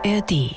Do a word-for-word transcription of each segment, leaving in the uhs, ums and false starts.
R D.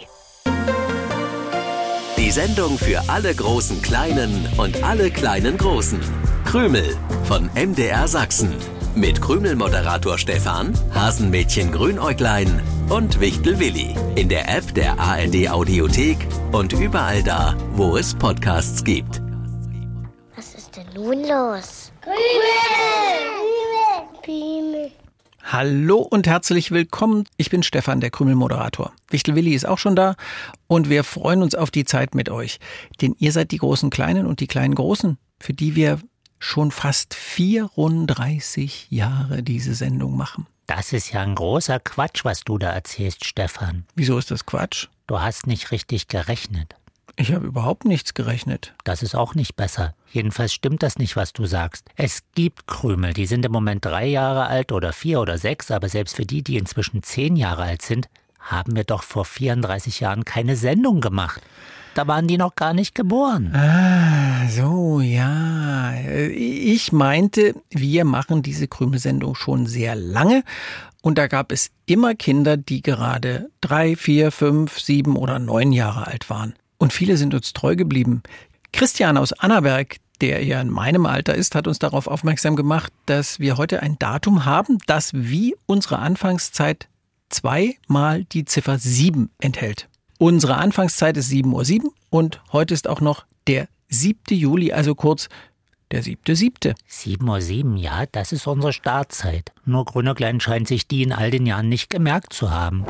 Die Sendung für alle großen Kleinen und alle kleinen Großen. Krümel von M D R Sachsen. Mit Krümel-Moderator Stefan, Hasenmädchen Grünäuglein und Wichtel Willi. In der App der A R D Audiothek und überall da, wo es Podcasts gibt. Was ist denn nun los? Krümel! Krümel! Krümel! Hallo und herzlich willkommen. Ich bin Stefan, der Krümel-Moderator. Wichtel Willi ist auch schon da und wir freuen uns auf die Zeit mit euch. Denn ihr seid die großen Kleinen und die kleinen Großen, für die wir schon fast vierunddreißig Jahre diese Sendung machen. Das ist ja ein großer Quatsch, was du da erzählst, Stefan. Wieso ist das Quatsch? Du hast nicht richtig gerechnet. Ich habe überhaupt nichts gerechnet. Das ist auch nicht besser. Jedenfalls stimmt das nicht, was du sagst. Es gibt Krümel, die sind im Moment drei Jahre alt oder vier oder sechs, aber selbst für die, die inzwischen zehn Jahre alt sind, haben wir doch vor vierunddreißig Jahren keine Sendung gemacht. Da waren die noch gar nicht geboren. Ah, so, ja. Ich meinte, wir machen diese Krümelsendung schon sehr lange. Und da gab es immer Kinder, die gerade drei, vier, fünf, sieben oder neun Jahre alt waren. Und viele sind uns treu geblieben. Christian aus Annaberg, der ja in meinem Alter ist, hat uns darauf aufmerksam gemacht, dass wir heute ein Datum haben, das wie unsere Anfangszeit zweimal die Ziffer sieben enthält. Unsere Anfangszeit ist sieben Uhr sieben und heute ist auch noch der siebte Juli, also kurz der siebte siebte. sieben Uhr sieben, ja, das ist unsere Startzeit. Nur Grünäuglein scheint sich die in all den Jahren nicht gemerkt zu haben.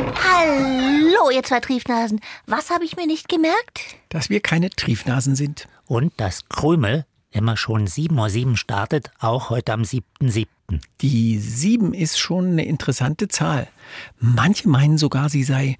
Hallo, ihr zwei Triefnasen. Was habe ich mir nicht gemerkt? Dass wir keine Triefnasen sind. Und dass Krümel immer schon sieben Uhr sieben startet, auch heute am siebten siebten Die sieben ist schon eine interessante Zahl. Manche meinen sogar, sie sei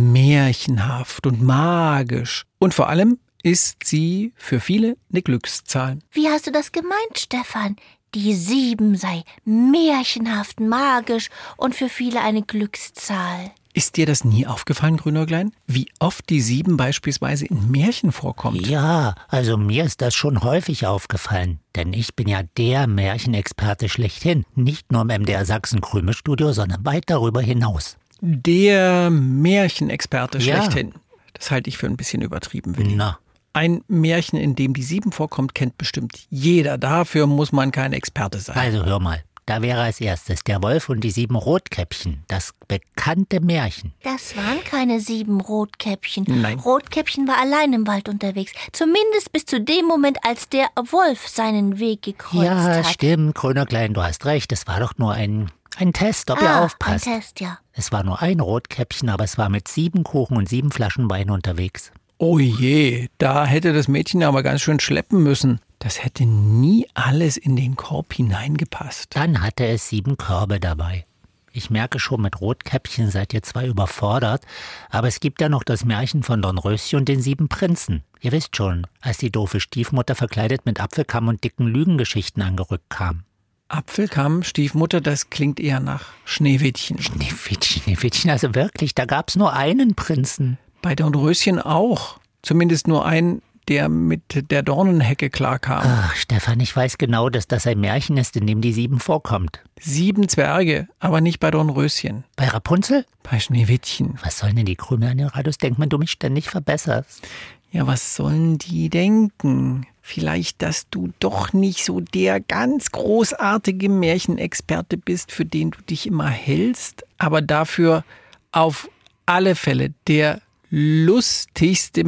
märchenhaft und magisch. Und vor allem ist sie für viele eine Glückszahl. Wie hast du das gemeint, Stefan? Die sieben sei märchenhaft, magisch und für viele eine Glückszahl. Ist dir das nie aufgefallen, Grünäuglein? Wie oft die sieben beispielsweise in Märchen vorkommt? Ja, also mir ist das schon häufig aufgefallen. Denn ich bin ja der Märchenexperte schlechthin. Nicht nur im M D R Sachsen Krümelstudio, sondern weit darüber hinaus. Der Märchenexperte Ja. schlechthin. Das halte ich für ein bisschen übertrieben, Willi. Na, Ein Märchen, in dem die sieben vorkommt, kennt bestimmt jeder. Dafür muss man kein Experte sein. also hör mal. Da wäre als erstes der Wolf und die sieben Rotkäppchen. Das bekannte Märchen. Das waren keine sieben Rotkäppchen. Nein. Rotkäppchen war allein im Wald unterwegs. Zumindest bis zu dem Moment, als der Wolf seinen Weg gekreuzt Ja, hat. stimmt, Grünäuglein, du hast recht. Es war doch nur ein, ein Test, ob ihr ah, aufpasst. ein Test, ja. Es war nur ein Rotkäppchen, aber es war mit sieben Kuchen und sieben Flaschen Wein unterwegs. Oh je, da hätte das Mädchen aber ganz schön schleppen müssen. Das hätte nie alles in den Korb hineingepasst. Dann hatte es sieben Körbe dabei. Ich merke schon, mit Rotkäppchen seid ihr zwar überfordert, aber es gibt ja noch das Märchen von Dornröschen und den sieben Prinzen. Ihr wisst schon, als die doofe Stiefmutter verkleidet mit Apfelkamm und dicken Lügengeschichten angerückt kam. Apfelkamm, Stiefmutter, das klingt eher nach Schneewittchen. Schneewittchen, Schneewittchen, also wirklich, da gab's nur einen Prinzen. Bei Dornröschen auch. Zumindest nur ein, der mit der Dornenhecke klarkam. Ach, Stefan, ich weiß genau, dass das ein Märchen ist, in dem die sieben vorkommt. Sieben Zwerge, aber nicht bei Dornröschen. Bei Rapunzel? Bei Schneewittchen. Was sollen denn die Krümel an den Radios denken, wenn du mich ständig verbesserst? Ja, was sollen die denken? Vielleicht, dass du doch nicht so der ganz großartige Märchenexperte bist, für den du dich immer hältst, aber dafür auf alle Fälle der lustigste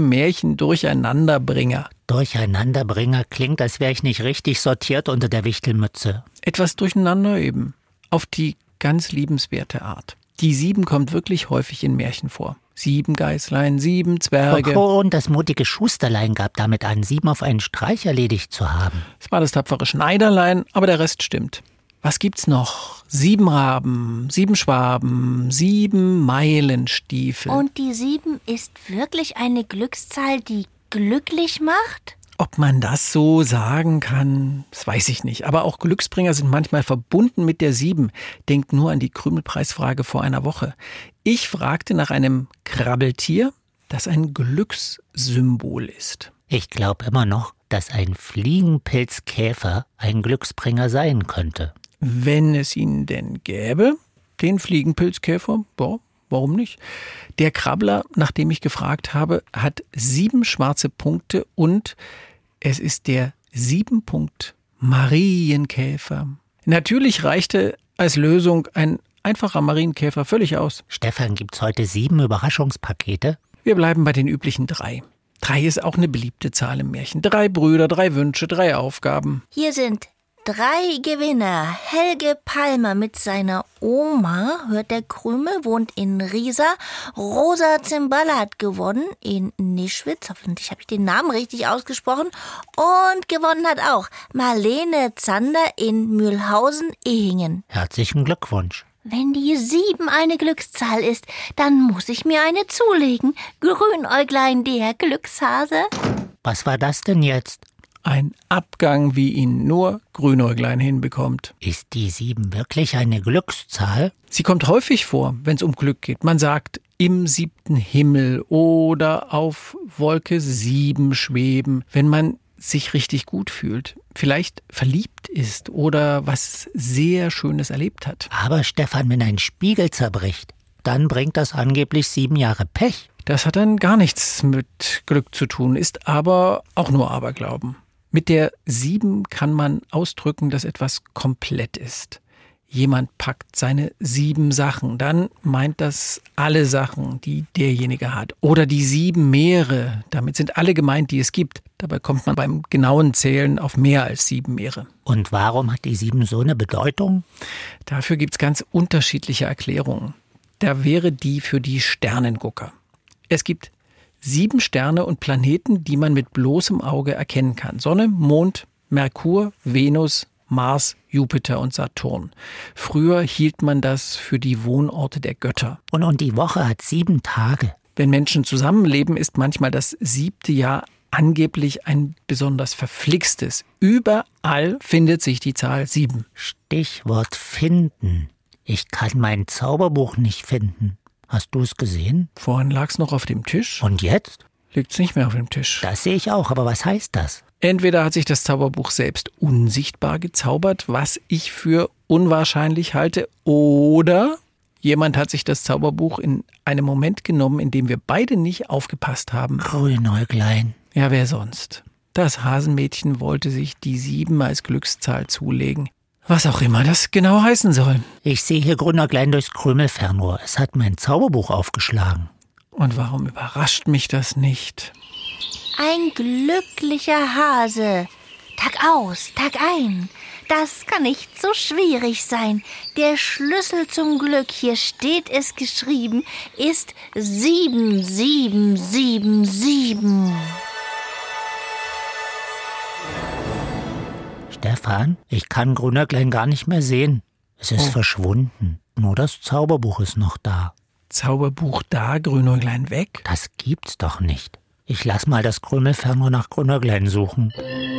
Märchen-Durcheinanderbringer. Durcheinanderbringer klingt, als wäre ich nicht richtig sortiert unter der Wichtelmütze. Etwas durcheinander eben, auf die ganz liebenswerte Art. Die sieben kommt wirklich häufig in Märchen vor. Sieben Geißlein, sieben Zwerge. Oh, und das mutige Schusterlein gab damit an, sieben auf einen Streich erledigt zu haben. Es war das tapfere Schneiderlein, aber der Rest stimmt. Was gibt's noch? Sieben Raben, sieben Schwaben, sieben Meilenstiefel. Und die sieben ist wirklich eine Glückszahl, die glücklich macht? Ob man das so sagen kann, das weiß ich nicht. Aber auch Glücksbringer sind manchmal verbunden mit der sieben. Denkt nur an die Krümelpreisfrage vor einer Woche. Ich fragte nach einem Krabbeltier, das ein Glückssymbol ist. Ich glaube immer noch, dass ein Fliegenpilzkäfer ein Glücksbringer sein könnte. Wenn es ihn denn gäbe, den Fliegenpilzkäfer, boah, warum nicht? Der Krabbler, nach dem ich gefragt habe, hat sieben schwarze Punkte und es ist der Sieben-Punkt-Marienkäfer. Natürlich reichte als Lösung ein einfacher Marienkäfer völlig aus. Stefan, gibt's heute sieben Überraschungspakete? Wir bleiben bei den üblichen drei. Drei ist auch eine beliebte Zahl im Märchen. Drei Brüder, drei Wünsche, drei Aufgaben. Hier sind drei Gewinner. Helge Palmer mit seiner Oma, hört der Krümel, wohnt in Riesa. Rosa Zimballa hat gewonnen in Nischwitz. Hoffentlich habe ich den Namen richtig ausgesprochen. Und gewonnen hat auch Marlene Zander in Mühlhausen-Ehingen. Herzlichen Glückwunsch. Wenn die sieben eine Glückszahl ist, dann muss ich mir eine zulegen. Grünäuglein, der Glückshase. Was war das denn jetzt? Ein Abgang, wie ihn nur Grünäuglein hinbekommt. Ist die sieben wirklich eine Glückszahl? Sie kommt häufig vor, wenn es um Glück geht. Man sagt im siebten Himmel oder auf Wolke sieben schweben, wenn man sich richtig gut fühlt, vielleicht verliebt ist oder was sehr Schönes erlebt hat. Aber Stefan, wenn ein Spiegel zerbricht, dann bringt das angeblich sieben Jahre Pech. Das hat dann gar nichts mit Glück zu tun, ist aber auch nur Aberglauben. Mit der sieben kann man ausdrücken, dass etwas komplett ist. Jemand packt seine sieben Sachen, dann meint das alle Sachen, die derjenige hat. Oder die sieben Meere, damit sind alle gemeint, die es gibt. Dabei kommt man beim genauen Zählen auf mehr als sieben Meere. Und warum hat die sieben so eine Bedeutung? Dafür gibt es ganz unterschiedliche Erklärungen. Da wäre die für die Sternengucker. Es gibt sieben Sterne und Planeten, die man mit bloßem Auge erkennen kann. Sonne, Mond, Merkur, Venus, Mars, Jupiter und Saturn. Früher hielt man das für die Wohnorte der Götter. Und, und die Woche hat sieben Tage. Wenn Menschen zusammenleben, ist manchmal das siebte Jahr angeblich ein besonders verflixtes. Überall findet sich die Zahl sieben. Stichwort finden. Ich kann mein Zauberbuch nicht finden. Hast du es gesehen? Vorhin lag es noch auf dem Tisch. Und jetzt? Liegt es nicht mehr auf dem Tisch. Das sehe ich auch, aber was heißt das? Entweder hat sich das Zauberbuch selbst unsichtbar gezaubert, was ich für unwahrscheinlich halte, oder jemand hat sich das Zauberbuch in einem Moment genommen, in dem wir beide nicht aufgepasst haben. Grünäuglein. Ja, wer sonst? Das Hasenmädchen wollte sich die sieben als Glückszahl zulegen. Was auch immer das genau heißen soll. Ich sehe hier Grünäuglein durchs Krümelfernrohr. Es hat mein Zauberbuch aufgeschlagen. Und warum überrascht mich das nicht? Ein glücklicher Hase. Tag aus, Tag ein. Das kann nicht so schwierig sein. Der Schlüssel zum Glück, hier steht es geschrieben, ist sieben, sieben, sieben, sieben. Stefan, ich kann Grünäuglein gar nicht mehr sehen. Es ist oh. verschwunden. Nur das Zauberbuch ist noch da. Zauberbuch da, Grünäuglein weg? Das gibt's doch nicht. Ich lass mal das Krümelfernrohr nach Grünäuglein suchen.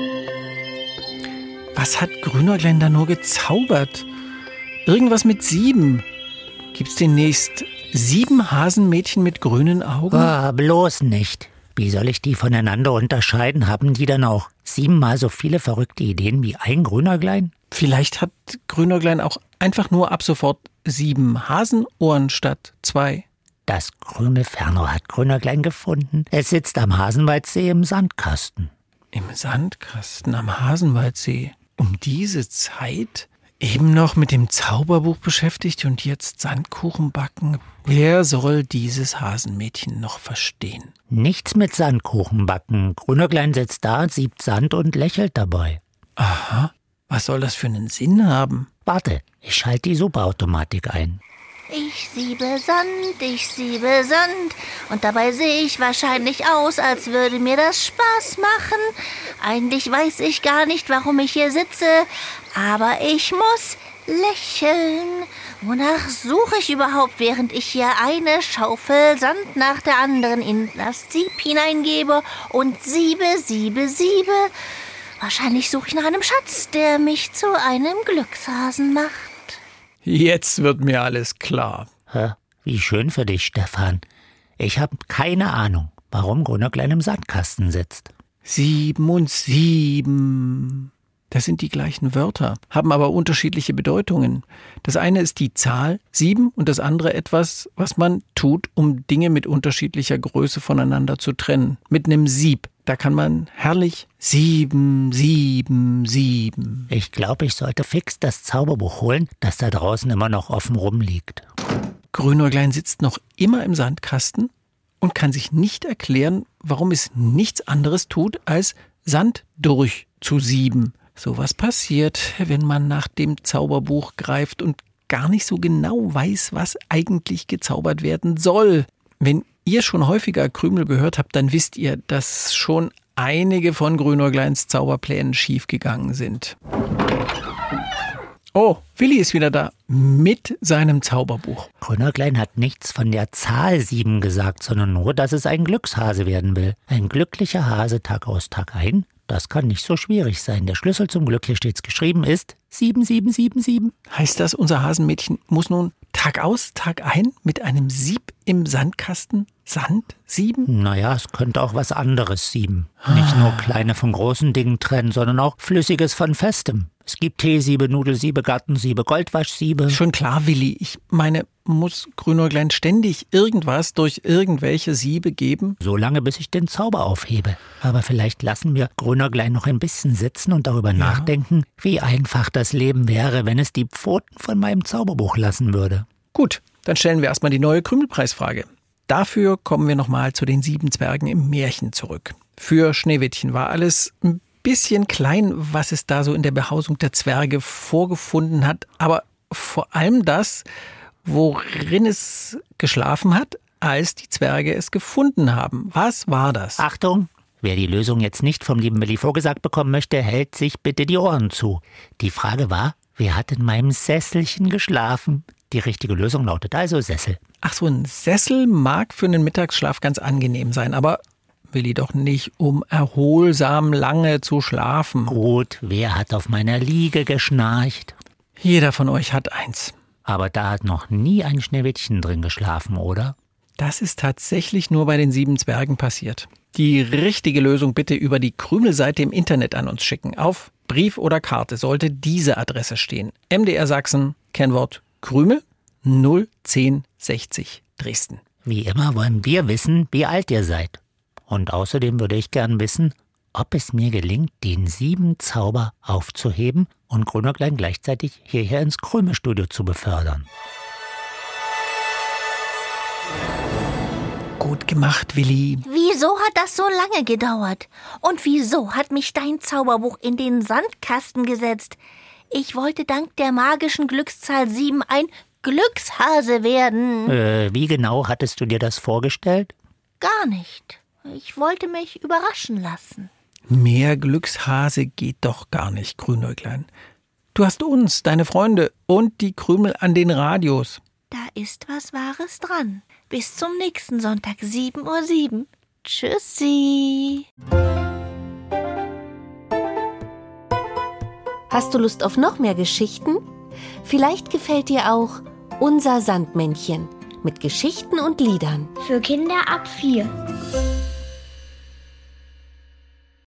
Was hat Grünäuglein da nur gezaubert? Irgendwas mit sieben. Gibt's demnächst sieben Hasenmädchen mit grünen Augen? Ah, bloß nicht. Wie soll ich die voneinander unterscheiden? Haben die dann auch siebenmal so viele verrückte Ideen wie ein Grünäuglein? Vielleicht hat Grünäuglein auch einfach nur ab sofort sieben Hasenohren statt zwei. Das Krümelfernrohr hat Grünäuglein gefunden. Es sitzt am Hasenwaldsee im Sandkasten. Im Sandkasten am Hasenwaldsee? Um diese Zeit? Eben noch mit dem Zauberbuch beschäftigt und jetzt Sandkuchen backen? Wer soll dieses Hasenmädchen noch verstehen? Nichts mit Sandkuchen backen. Grünäuglein sitzt da, siebt Sand und lächelt dabei. Aha, was soll das für einen Sinn haben? Warte, ich schalte die Superautomatik ein. Ich siebe Sand, ich siebe Sand und dabei sehe ich wahrscheinlich aus, als würde mir das Spaß machen. Eigentlich weiß ich gar nicht, warum ich hier sitze, aber ich muss lächeln. Wonach suche ich überhaupt, während ich hier eine Schaufel Sand nach der anderen in das Sieb hineingebe und siebe, siebe, siebe? Wahrscheinlich suche ich nach einem Schatz, der mich zu einem Glückshasen macht. Jetzt wird mir alles klar. Hä? Wie schön für dich, Stefan. Ich habe keine Ahnung, warum Grünäuglein im Sandkasten sitzt. Sieben und sieben. Das sind die gleichen Wörter, haben aber unterschiedliche Bedeutungen. Das eine ist die Zahl sieben und das andere etwas, was man tut, um Dinge mit unterschiedlicher Größe voneinander zu trennen. Mit einem Sieb, da kann man herrlich sieben, sieben, sieben. Ich glaube, ich sollte fix das Zauberbuch holen, das da draußen immer noch offen rumliegt. Grünäuglein sitzt noch immer im Sandkasten und kann sich nicht erklären, warum es nichts anderes tut, als Sand durchzusieben. So was passiert, wenn man nach dem Zauberbuch greift und gar nicht so genau weiß, was eigentlich gezaubert werden soll. Wenn ihr schon häufiger Krümel gehört habt, dann wisst ihr, dass schon einige von Grünäugleins Zauberplänen schiefgegangen sind. Oh, Willi ist wieder da mit seinem Zauberbuch. Grünäuglein hat nichts von der Zahl sieben gesagt, sondern nur, dass es ein Glückshase werden will. Ein glücklicher Hase Tag aus Tag ein. Das kann nicht so schwierig sein. Der Schlüssel zum Glück, hier steht's geschrieben, ist sieben sieben sieben sieben. Heißt das, unser Hasenmädchen muss nun Tag aus, Tag ein mit einem Sieb im Sandkasten Sand sieben? Naja, es könnte auch was anderes sieben. Nicht nur kleine von großen Dingen trennen, sondern auch Flüssiges von Festem. Es gibt Teesiebe, Nudelsiebe, Gartensiebe, Goldwaschsiebe. Schon klar, Willi. Ich meine, muss Grünäuglein ständig irgendwas durch irgendwelche Siebe geben? So lange, bis ich den Zauber aufhebe. Aber vielleicht lassen wir Grünäuglein noch ein bisschen sitzen und darüber ja. nachdenken, wie einfach das Leben wäre, wenn es die Pfoten von meinem Zauberbuch lassen würde. Gut, dann stellen wir erstmal die neue Krümelpreisfrage. Dafür kommen wir nochmal zu den sieben Zwergen im Märchen zurück. Für Schneewittchen war alles ein bisschen klein, was es da so in der Behausung der Zwerge vorgefunden hat. Aber vor allem das, worin es geschlafen hat, als die Zwerge es gefunden haben. Was war das? Achtung! Wer die Lösung jetzt nicht vom lieben Willi vorgesagt bekommen möchte, hält sich bitte die Ohren zu. Die Frage war, wer hat in meinem Sesselchen geschlafen? Die richtige Lösung lautet also Sessel. Ach so, ein Sessel mag für einen Mittagsschlaf ganz angenehm sein, aber Willi doch nicht, um erholsam lange zu schlafen. Gut, wer hat auf meiner Liege geschnarcht? Jeder von euch hat eins. Aber da hat noch nie ein Schneewittchen drin geschlafen, oder? Das ist tatsächlich nur bei den sieben Zwergen passiert. Die richtige Lösung bitte über die Krümelseite im Internet an uns schicken. Auf Brief oder Karte sollte diese Adresse stehen. M D R Sachsen, Kennwort Krümel, null zehn sechzig Dresden. Wie immer wollen wir wissen, wie alt ihr seid. Und außerdem würde ich gern wissen, ob es mir gelingt, den sieben Zauber aufzuheben und Grünäuglein gleichzeitig hierher ins Krümelstudio zu befördern. Gut gemacht, Willi. Wieso hat das so lange gedauert? Und wieso hat mich dein Zauberbuch in den Sandkasten gesetzt? Ich wollte dank der magischen Glückszahl sieben ein Glückshase werden. Äh, wie genau hattest du dir das vorgestellt? Gar nicht. Ich wollte mich überraschen lassen. Mehr Glückshase geht doch gar nicht, Grünäuglein. Du hast uns, deine Freunde und die Krümel an den Radios. Da ist was Wahres dran. Bis zum nächsten Sonntag, sieben Uhr sieben. Tschüssi. Hast du Lust auf noch mehr Geschichten? Vielleicht gefällt dir auch Unser Sandmännchen mit Geschichten und Liedern. Für Kinder ab vier.